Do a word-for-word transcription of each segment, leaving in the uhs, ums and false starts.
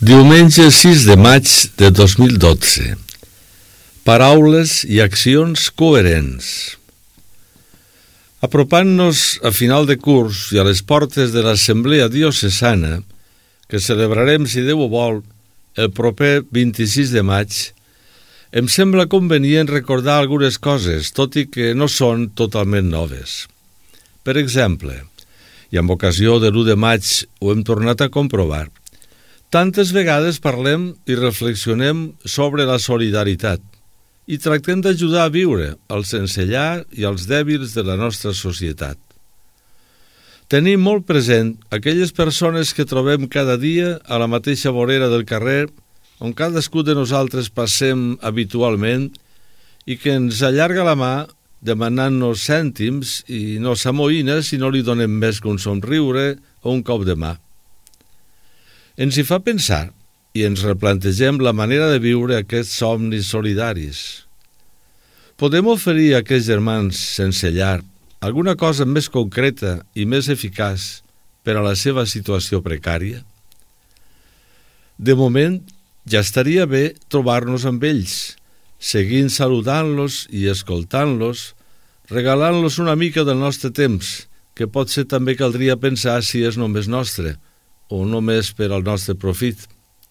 Diumenge sis de maig de dos mil dotze. Paraules i accions coherents. Apropant-nos a final de curs i a les portes de l'Assemblea Diocesana, que celebrarem, si Déu ho vol, el proper vint-i-sis de maig, em sembla convenient recordar algunes coses, tot i que no són totalment noves. Per exemple, i amb ocasió de l'u de maig ho hem tornat a comprovar, tantes vegades parlem i reflexionem sobre la solidaritat i tractem d'ajudar a viure els sense llar i els dèbils de la nostra societat. Tenim molt present aquelles persones que trobem cada dia a la mateixa vorera del carrer on cadascú de nosaltres passem habitualment i que ens allarga la mà demanant-nos cèntims i no s'amoïna si no li donem més que un somriure o un cop de mà. Ens hi fa pensar i ens replantegem la manera de viure aquests somnis solidaris. Podem oferir a aquests germans sense llar alguna cosa més concreta i més eficaç per a la seva situació precària? De moment, ja estaria bé trobar-nos amb ells, seguint saludant-los i escoltant-los, regalant-los una mica del nostre temps, que potser també caldria pensar si és només nostre, o només per al nostre profit.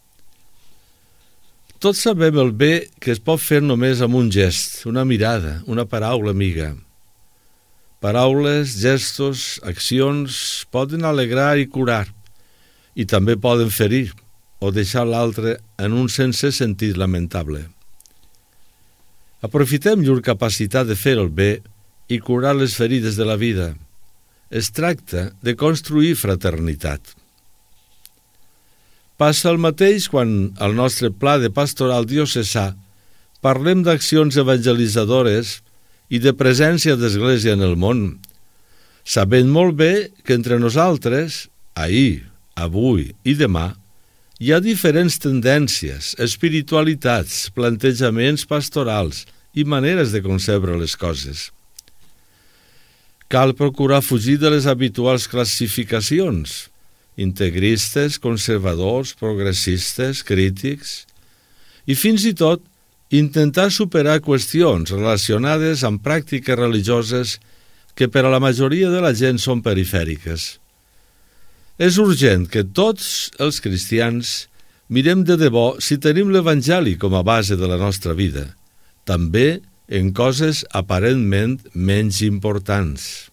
Tots sabem el bé que es pot fer només amb un gest, una mirada, una paraula amiga. Paraules, gestos, accions poden alegrar i curar, i també poden ferir o deixar l'altre en un sense sentit lamentable. Aprofitem llur capacitat de fer el bé i curar les ferides de la vida. Es tracta de construir fraternitat. Passa el mateix quan, al nostre pla de pastoral diocesà, parlem d'accions evangelitzadores i de presència d'Església en el món, sabent molt bé que entre nosaltres, ahir, avui i demà, hi ha diferents tendències, espiritualitats, plantejaments pastorals i maneres de concebre les coses. Cal procurar fugir de les habituals classificacions, integristes, conservadors, progressistes, crítics, i fins i tot intentar superar qüestions relacionades amb pràctiques religioses que per a la majoria de la gent són perifèriques. És urgent que tots els cristians mirem de debò si tenim l'Evangeli com a base de la nostra vida, també en coses aparentment menys importants.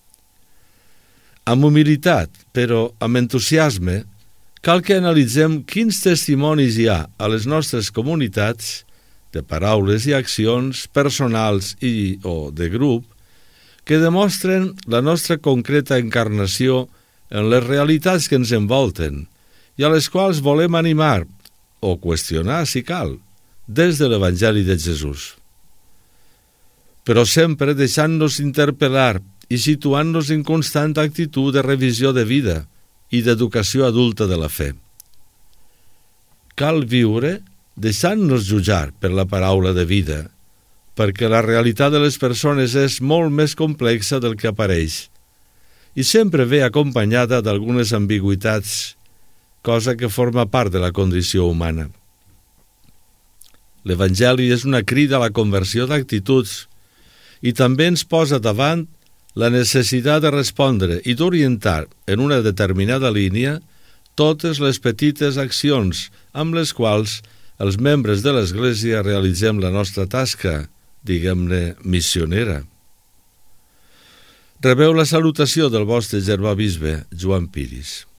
Amb humilitat, però amb entusiasme, cal que analitzem quins testimonis hi ha a les nostres comunitats, de paraules i accions personals i o de grup, que demostren la nostra concreta encarnació en les realitats que ens envolten i a les quals volem animar o qüestionar, si cal, des de l'Evangeli de Jesús. Però sempre deixant-nos interpel·lar i situant-nos en constant actitud de revisió de vida i d'educació adulta de la fe. Cal viure deixant-nos jutjar per la paraula de vida, perquè la realitat de les persones és molt més complexa del que apareix i sempre ve acompanyada d'algunes ambigüitats, cosa que forma part de la condició humana. L'Evangeli és una crida a la conversió d'actituds i també ens posa davant la necessitat de respondre i d'orientar en una determinada línia totes les petites accions amb les quals els membres de l'Església realitzem la nostra tasca, diguem-ne, missionera. Rebeu la salutació del vostre germà bisbe, Joan Piris.